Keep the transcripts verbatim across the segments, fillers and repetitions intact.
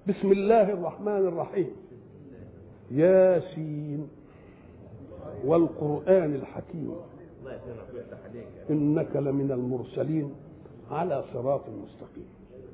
بسم الله الرحمن الرحيم. ياسين والقرآن الحكيم إنك لمن المرسلين على صراط مستقيم.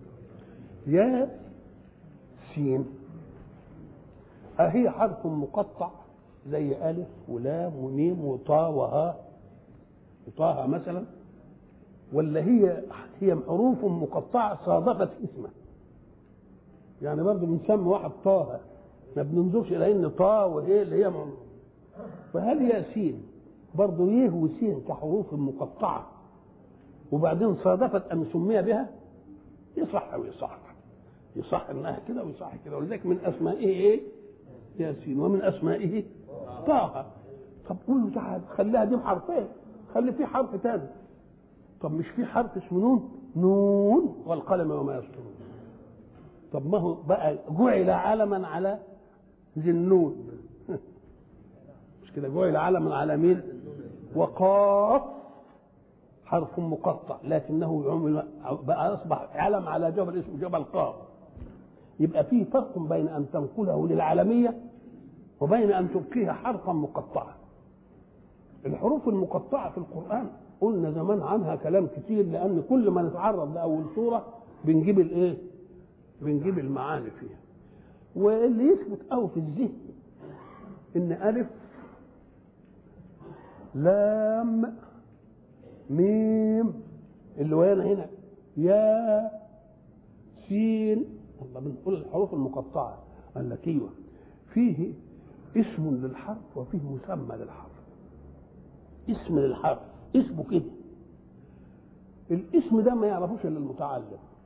ياسين أهي حرف مقطع زي ألف ولام وميم وطا وها وطاها مثلا، ولا هي هي حروف مقطعة صادفت اسمه؟ يعني برضه بنسمي واحد طه، ما بننظرش الى ان طا وهي اللي هي من... فهل ياسين برضه يه وسين كحروف مقطعه وبعدين صادفت ان سمي بها؟ يصح ويصح يصح انها كده ويصح كده، ولذلك من اسمائه ايه؟ ياسين، ومن اسمائه طه. طب قول له تعالى خليها دي بحرفين، خلي في حرف ثاني. طب مش في حرف اسمه نون؟ نون والقلم وما يسطرون. طب ما هو بقى جعل علما على ذي النون مش كده؟ جعل علما على مين؟ وقاف حرف مقطع لكنه بقى اصبح علم على جبل اسمه جبل قاف. يبقى فيه فرق بين ان تنقله للعالميه وبين ان تبقيها حرفا مقطعا. الحروف المقطعه في القران قلنا زمان عنها كلام كتير، لان كل ما نتعرض لاول سوره بنجيب الايه؟ بنجيب المعاني فيها. واللي يثبت قوي في الذهن ان الف لام ميم اللي ويانا هنا يا سين، الله بنقول الحروف المقطعه. قال لك ايوه، فيه اسم للحرف وفيه مسمى للحرف. اسم للحرف اسمه كده، الاسم ده ما يعرفوش الا المتعلم.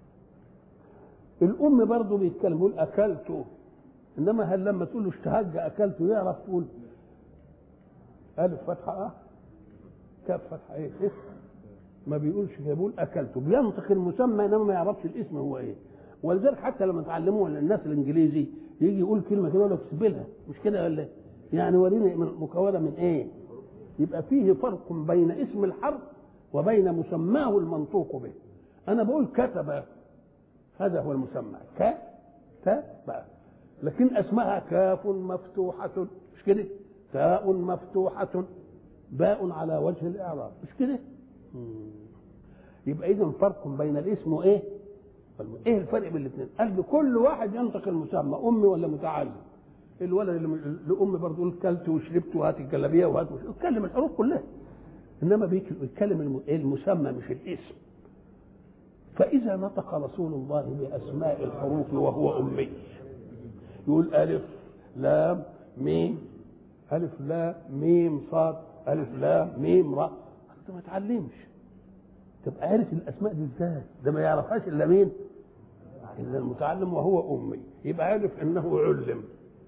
الام برضه بيتكلم يقول اكلته، انما هل لما تقول له اشتهج اكلته يعرف تقول الف فتحه اه كاف فتحه ايه اسم؟ ما بيقولش كده، بيقول اكلته، بينطق المسمى انما ما يعرفش الاسم هو ايه. ولذلك حتى لما تعلموه الناس الانجليزي يجي يقول كلمه كده يقول لك اكتبلها، مش كده ولا؟ يعني وريني مكونه من ايه. يبقى فيه فرق بين اسم الحرف وبين مسماه المنطوق به. انا بقول كتب، هذا هو المسمى ك ت باء، لكن اسمها كاف مفتوحه مش كده؟ تاء مفتوحه باء على وجه الاعراب مش كده؟ يبقى اذا فرق بين الاسم وايه؟ ايه الفرق بين الاثنين؟ قال كل واحد ينطق المسمى، امي ولا متعلم. الولد اللي امي برضه يقول كلت وشربت وهات الجلابيه وهات، يتكلم الحروف كلها، انما بيتكلم المسمى مش الاسم. فإذا نطق رسول الله بأسماء الحروف وهو أمي يقول ألف لام ميم، ألف لام ميم صاد، ألف لام ميم راء، أنت ما تعلمش تبقى عارف الأسماء دي إزاي؟ ده ما يعرفهاش إلا مين؟ إلا المتعلم وهو أمي. يبقى عارف أنه علم،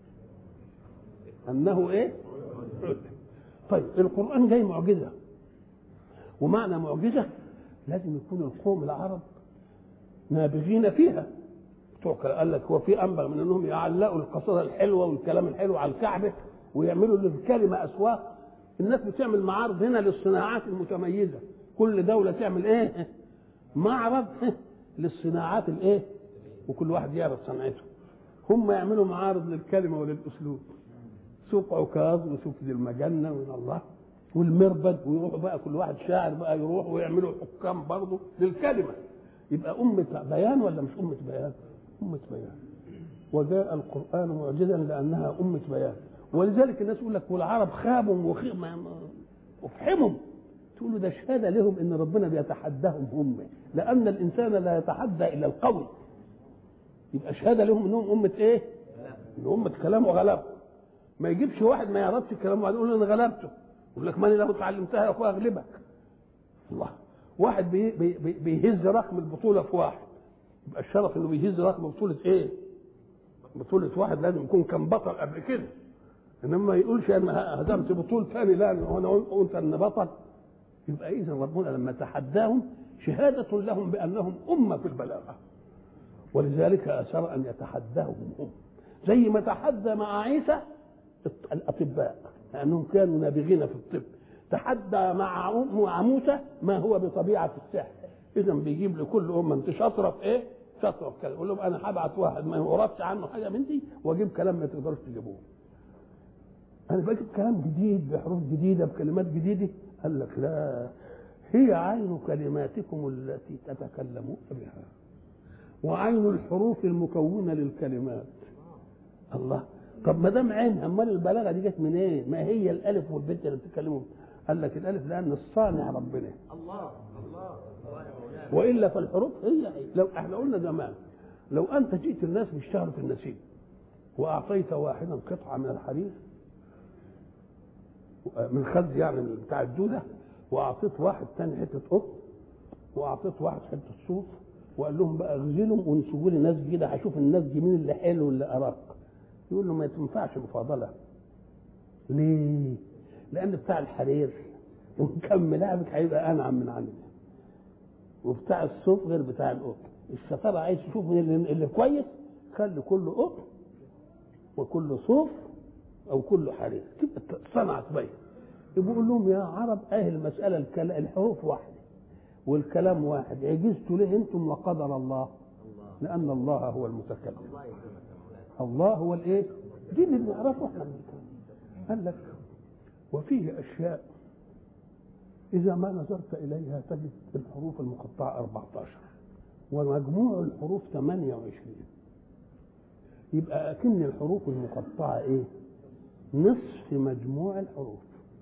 أنه إيه؟ علم. طيب القرآن جاي معجزة، ومعنى معجزة لازم يكون القوم العرب نابغين فيها. قال لك هو في انبغ من انهم يعلقوا القصيده الحلوه والكلام الحلو على الكعبه ويعملوا للكلمه اسواق. الناس بتعمل معارض هنا للصناعات المتميزه، كل دوله تعمل ايه؟ معرض للصناعات الايه؟ وكل واحد يعرض صنعته. هم يعملوا معارض للكلمه وللاسلوب، سوق عكاظ وسوق ذي المجنه ومن الله والمربد، ويروحوا بقى كل واحد شاعر بقى يروح ويعملوا حكام برضه للكلمه. يبقى أمة بيان ولا مش أمة بيان؟ أمة بيان. وجاء القرآن معجزا لأنها أمة بيان. ولذلك الناس يقول لك والعرب خابوا وفحموا، تقول له ده شهادة لهم إن ربنا بيتحداهم هم، لأن الإنسان لا يتحدى إلا القوي. يبقى شهادة لهم إنهم أمة إيه؟ إن أمة كلام وغلبه. ما يجيبش واحد ما يعرفش الكلام وبعدين يقول له أنا غلبته، يقول لك ماني لو اتعلمتها يا أخويا أغلبك. الله، واحد بي بي بيهز رقم البطوله في واحد، يبقى الشرف انه بيهز رقم بطوله ايه؟ بطوله واحد لازم يكون كان بطل قبل كده، انما ما يقولش انا هزمت بطوله ثاني، لا انا قلت ان بطل. يبقى اذا ربنا لما تحداهم شهاده لهم بانهم امه في البلاغه، ولذلك اثر ان يتحداهم هم، زي ما تحدى مع عيسى الاطباء لانهم كانوا نابغين في الطب، تحدى مع موسى ما هو بطبيعه السحر. اذا بيجيب لكل امه انت شاطره في ايه؟ شطر كده، يقول لهم انا هبعت واحد ما يعرفش عنه حاجه من دي واجيب كلام ما تقدروش تجيبوه. انا بجيب كلام جديد بحروف جديده بكلمات جديده. قال لك لا، هي عين كلماتكم التي تتكلمون بها وعين الحروف المكونه للكلمات. الله، طب ما دام عينها امال البلاغه دي جت منين؟ إيه؟ ما هي الالف والبت اللي بتتكلموا. قال لك الالف لان الصانع ربنا. الله الله والا فالحروف هي هي. لو احنا قلنا زمان لو انت جئت الناس بيشتغلوا في النسيج واعطيت واحدا قطعه من الحرير من خز يعني بتاع الدوده، واعطيت واحد ثاني حته قطن، واعطيت واحد حته صوف، وقال لهم بقى اغزلهم وانسجوا لي نسج كده هشوف النسج مين اللي حلو واللي ارق. يقول له ما تنفعش مفاضله. ليه؟ لان بتاع الحرير ومكمل لعبك هيبقى انعم من عندي، وبتاع الصوف غير بتاع القطن. الشطاره عايز تشوف من اللي, اللي كويس، خلي كله قطن وكله صوف او كله حرير، تبقى صنعت بين. يقول لهم يا عرب اهل المساله الحروف واحده والكلام واحد، عجزتوا ليه انتم وقدر الله؟ لان الله هو المتكلم، الله هو الايه؟ دي اللي بنعرفه احنا من الكلام. قال لك وفيه اشياء اذا ما نظرت اليها تجد الحروف المقطعه أربعة عشر ومجموع الحروف ثمانية وعشرين. يبقى اكن الحروف المقطعه ايه؟ نصف مجموع الحروف.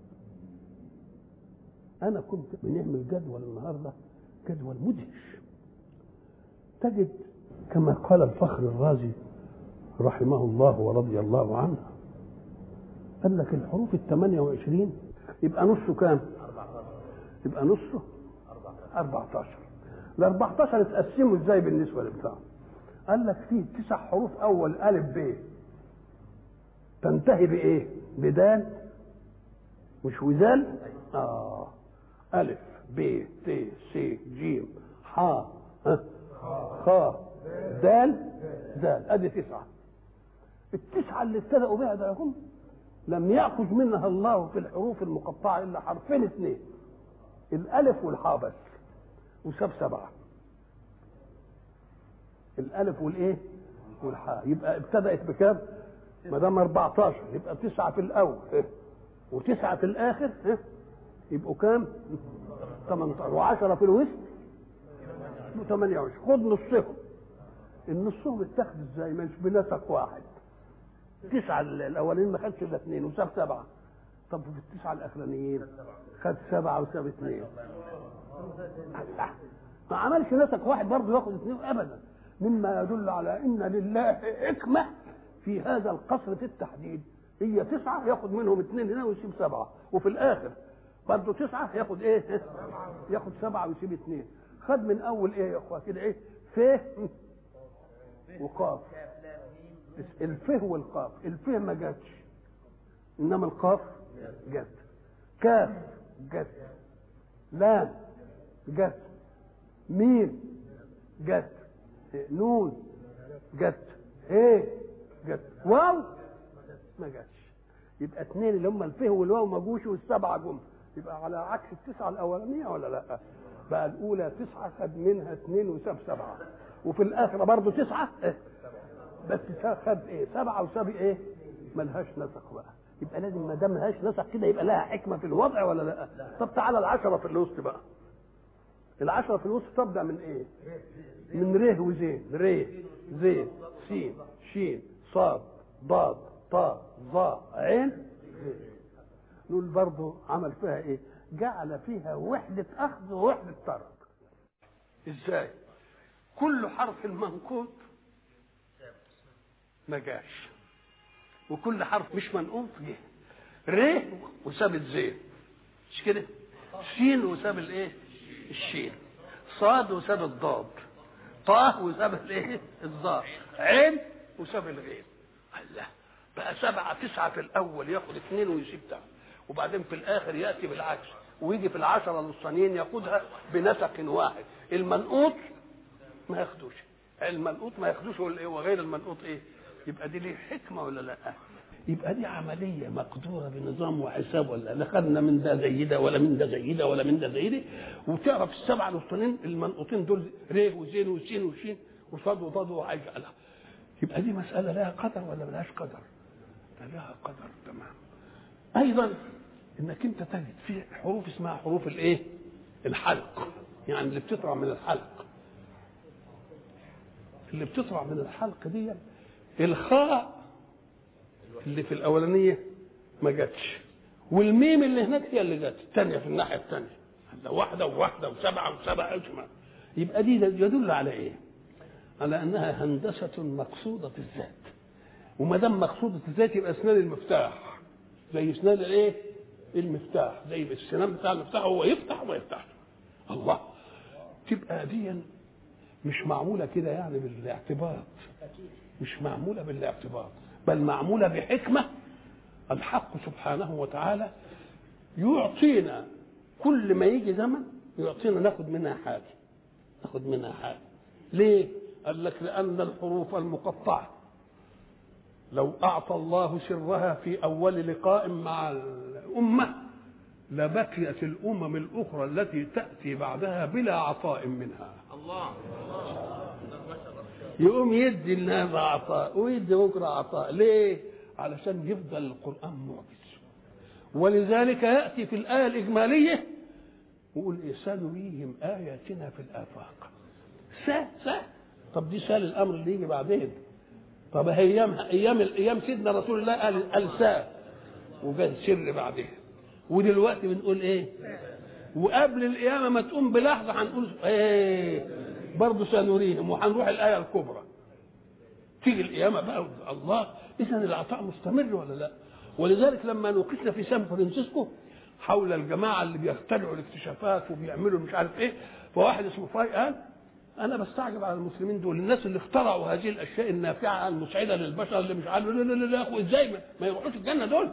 انا كنت بنعمل جدول النهارده، جدول مدهش. تجد كما قال الفخر الرازي رحمه الله ورضي الله عنه، قال لك الحروف الثمانية وعشرين يبقى نصه كام؟ يبقى نصه أربعة عشر. ال أربعة عشر اتقسموا ازاي بالنسبه لبتاعه؟ قال لك فيه تسع حروف اول الف ب تنتهي بايه؟ بدال مش وذال. اه الف ب ت س ج ح خ دال دال، ادي تسعه. التسعه اللي ابتدأوا بها ده هم لم يأخذ منها الله في الحروف المقطعه الا حرفين اثنين، الالف والحاء بس، وساب سبعه. الالف والايه؟ والحاء. يبقى ابتدأت بكام؟ ما دام أربعة عشر يبقى تسعه في الاول وتسعه في الاخر، يبقوا كام؟ ثمانية عشر، وعشرة في الوسط ثمانية وعشرين. خد نصهم. النصهم اتخذ ازاي؟ مش بنسق واحد. تسعه الاولين ما خدش الا اثنين وساب سبعه. طب في التسعه الاخرانيين خد سبعه وساب اثنين. ما عملش نسق واحد برضه ياخد اثنين ابدا، مما يدل على ان لله حكمه في هذا القصر في التحديد. هي تسعه ياخد منهم اثنين هنا ويسيب سبعه، وفي الاخر برضه تسعه ياخد ايه؟ ياخد سبعه ويسيب اثنين. خد من اول ايه يا اخوه كده؟ ايه؟ ف وقاف. الف والقاف، الف ما جاتش انما القاف جت، كاف جت، لام جت، ميم جت، نون جت، ايه جت، واو ما جاتش. يبقى اثنين اللي هم الفه والواو ما جوش والسبعه جم. يبقى على عكس التسعه الاولانيه ولا لا؟ بقى الاولى تسعه خد منها اثنين وساب سبعه، وفي الاخره برضه تسعه إيه؟ بس خد ايه؟ سبعه وساب ايه؟ ملهاش نسق بقى. يبقى لازم ما دام ملهاش نسق كده يبقى لها حكمه في الوضع ولا لا؟ طب تعالى العشره في الوسط بقى. العشره في الوسط تبدا من ايه؟ من ر وزين، ر زين سين شين صاد ضاد طاء ظاء عين. نقول برضه عمل فيها ايه؟ جعل فيها وحده اخذ ووحده ترك. ازاي؟ كل حرف منقوط ما جاش، وكل حرف مش منقوط جه. ر وساب الزين مش كده؟ سين وساب الايه؟ الشين. صاد وساب الضاد. طاء وساب الايه؟ الظاء. عين وساب الغين. الله، بقى سبعه تسعه في الاول ياخد اثنين ويسيب تحت، وبعدين في الاخر ياتي بالعكس ويجي في العشره الوسطانيين ياخدها بنسق واحد. المنقوط ما ياخدوش، المنقوط ما ياخدوش وغير المنقوط ايه؟ يبقى دي ليه حكمه ولا لا؟ يبقى دي عمليه مقدوره بنظام وحساب ولا لا؟ خدنا من ده زي ده ولا من ده زي ده ولا من ده زي ده. وتعرف السبعه الوسطانيين المنقوطين دول ر وزين وسين وشين وصاد وضاد وهيجعلها. يبقى دي مساله لها قدر ولا ملهاش قدر؟ ده لها قدر. تمام. ايضا انك انت تجد في حروف اسمها حروف الايه؟ الحلق، يعني اللي بتطلع من الحلق. اللي بتطلع من الحلق دي الخاء اللي في الاولانيه ما جاتش، والميم اللي هناك هي اللي جت الثانيه في الناحيه الثانيه، واحده وواحده وسبعه وسبعه اجمع. يبقى دي يدل على ايه؟ على انها هندسه مقصوده الذات. وما دام مقصوده الذات يبقى اسنان المفتاح زي اسنان الايه؟ المفتاح، زي السنان بتاع المفتاح هو يفتح وما يفتحش. الله، تبقى دي مش معموله كده يعني بالاعتباط، مش معموله بالاعتباط، بل معموله بحكمه. الحق سبحانه وتعالى يعطينا كل ما يجي زمن يعطينا ناخد منها حاجه، ناخد منها حاجه. ليه؟ قال لك لان الحروف المقطعه لو اعطى الله سرها في اول لقاء مع الامه لبقيت الامم الاخرى التي تاتي بعدها بلا عطاء منها. الله يقوم يدي الناس عطاء ويدي بكره عطاء. ليه؟ علشان يفضل القران معجز. ولذلك ياتي في الايه الاجماليه ويقول إيه؟ سنريهم اياتنا في الافاق. سا سا طب دي سال الامر اللي يجي بعدين. طب ايامها ايام ايام سيدنا رسول الله قال قال سا وجاء سر بعدين. ودلوقتي بنقول ايه؟ وقبل القيامه ما تقوم بلحظه هنقول ايه برضه سنريهم، وهنروح الايه الكبرى. تيجي القيامه بقى الله. اذا العطاء مستمر ولا لا؟ ولذلك لما نوقفنا في سان فرانسيسكو حول الجماعه اللي بيخترعوا الاكتشافات وبيعملوا مش عارف ايه، فواحد اسمه فاي قال انا بستعجب على المسلمين دول، الناس اللي اخترعوا هذه الاشياء النافعه المسعده للبشر اللي مش عارف لا لا لا يا اخو ازاي ما يروحوش الجنه دول؟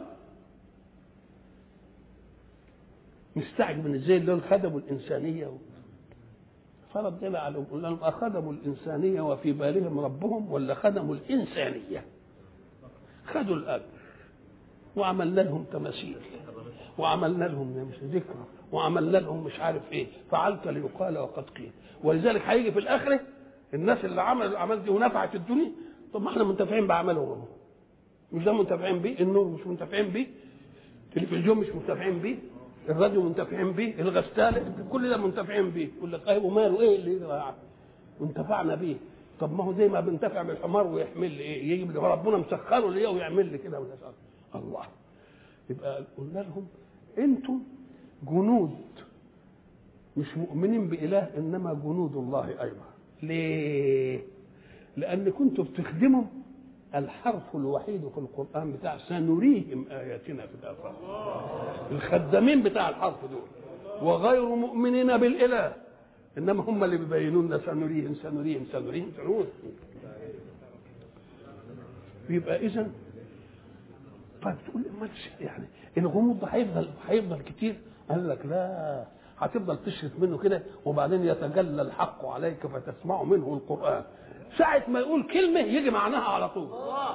مستعجب من ازاي دول خدموا الانسانيه. فردنا عليهم قلنا لهم اخدموا الانسانيه وفي بالهم ربهم ولا خدموا الانسانيه؟ خدوا الاب وعملنا لهم تماثيل وعملنا لهم ذكرى وعملنا لهم مش عارف ايه، فعلت ليقال وقد قيل. ولذلك هيجي في الاخره الناس اللي عملوا الاعمال دي ونفعت الدنيا، طب ما احنا منتفعين بعملهم، مش ده منتفعين بيه؟ النور مش منتفعين بيه؟ التلفزيون مش منتفعين بيه؟ الراديو منتفعين بيه؟ الغساله كل ده منتفعين بيه. يقول لك ايه وماله ايه اللي انتفعنا بيه؟ طب ما هو زي ما بنتفع بالحمار ويحمل لي ايه؟ يجي ربنا مسخره ليه ويعمل لي كده ولا الله. يبقى قلنا لهم انتم جنود مش مؤمنين بإله انما جنود الله ايضا. ليه؟ لان كنتم بتخدموا الحرف الوحيد في القرآن بتاع سنريهم آياتنا في الآفاق. الخدامين بتاع الحرف دول وغير مؤمنين بالإله، انما هم اللي بيبينوا لنا سنريهم سنريهم سنريهم سنريهم. يبقى اذا طيب تقول لي يعني الغموض ده هيفضل هيفضل كتير؟ قال لك لا، هتفضل تشرف منه كده وبعدين يتجلى الحق عليك فتسمع منه القرآن. ساعة ما يقول كلمة يجي معناها على طول.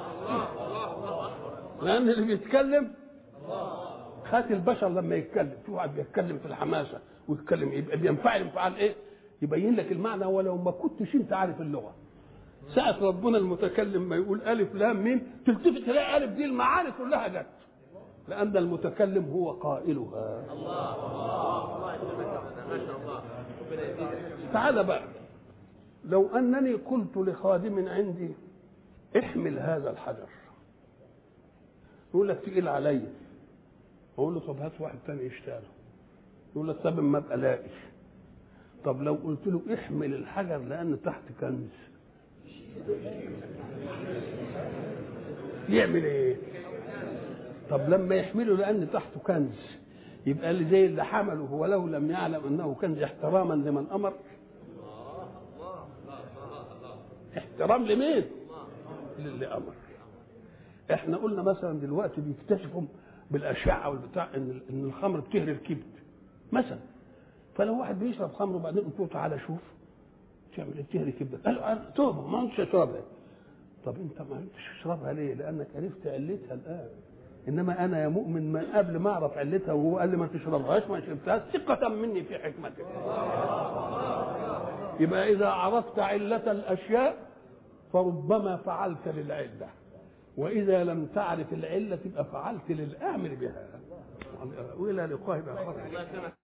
لأن اللي بيتكلم خات البشر لما يتكلم، في واحد بيتكلم في الحماسة ويتكلم يبقى بينفعل انفعال ايه؟ يبين لك المعنى ولو ما كنتش انت عارف اللغة. ساعة ربنا المتكلم ما يقول ألف لام ميم تلتفت تلاقي ألف دي المعاني كلها جت، لأن المتكلم هو قائلها. الله الله ما شاء الله. تعال بقى، لو أنني قلت لخادم عندي احمل هذا الحجر، يقول لك تقيل علي، أقول له طب هات واحد تاني يشتغله، يقول لك طب ما ابقى لاقي. طب لو قلت له احمل الحجر لأن تحت كنز، يعمل ايه؟ طب لما يحمله لأن تحته كنز يبقى اللي زي اللي حمله ولو لم يعلم أنه كنز احتراما لمن أمر. احترام لمين؟ للي أمر. احنا قلنا مثلا دلوقتي بيكتشفوا بالأشعة والبتاع إن إن الخمر بتهري الكبد مثلا، فلو واحد بيشرب خمر وبعدين قلت له تعالى شوف تعمل ايه بتهري كبدك، قال له توبه ما انتش اشربها. طب انت ما انتش تشربها ليه؟ لانك عرفت علتها الان، انما انا يا مؤمن من قبل ما اعرف علتها وهو قال لي ما تشربهاش ما شربتهاش ثقه مني في حكمتك. يبقى إذا عرفت علة الأشياء فربما فعلت للعلة، وإذا لم تعرف العلة تبقى فعلت للآمر بها. وإلى لقاء آخر.